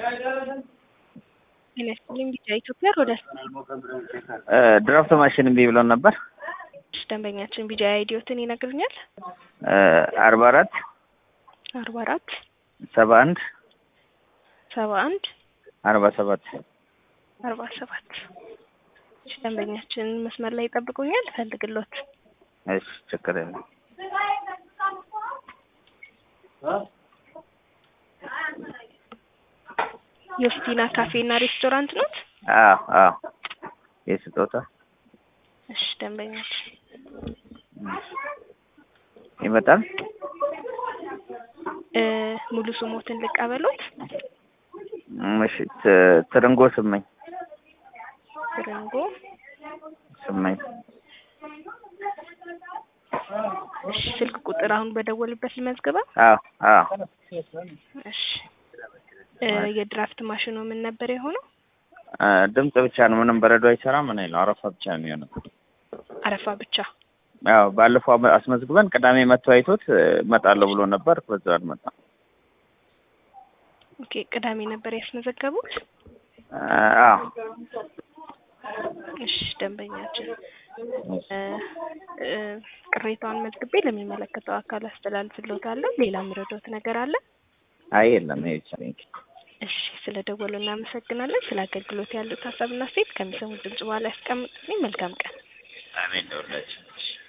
እነሱም ኢትዮጵያ ወደ ድራፍት ማሽን እምቢ ብሎን ነበር። ደንበኛችን ቢጃ አይዲዮትን ይነግሩኛል። 44 71 47 ደንበኛችን መስመር ላይ ይጠብቁኛል። ፈልግሎት። እሺ ችግር የለም። ዮስቲና ካፌና ሬስቶራንት ነው? አዎ የስጦታ። እሺ ደንበኛችን ይመጣል። ሙሉ ስሞትን ልቀበሉት። እሺ ትርንጎ ስመኝ። እሺ ስልክ ቁጥር አሁን በደወልበት ልመዝግባ? አዎ እሺ የድራፍት ማሽኑ ምን ነበር የሆነው? ድምጽ ብቻ ነው፣ ምንም በረዶ አይሰራም። ምን ነው አረፋ ብቻ ነው የሆነው። አረፋ ብቻ? አዎ ባለፈው አስመዝግበን ቅዳሜ መጥቶ አይቶት እመጣለሁ ብሎ ነበር። በዛው አልመጣም። ኦኬ ቅዳሜ ነበር ያስመዘገቡት? አዎ እሺ ደንበኛችን ቅሬታውን መዝግቤ ለሚመለከተው አካል አስተላልፍልዎታለሁ። ሌላ ምረዶት ነገር አለ? አይ የለም ይቻላል። እሺ ስለደወሉ እናመሰግናለን። ስለ አገልግሎት ያሉት ሀሳብና አስተያየት ከሚሰሙት ድምጽ በኋላ ያስቀምጡልኝ። መልካም ቀን። አሜን። ደውላችሁ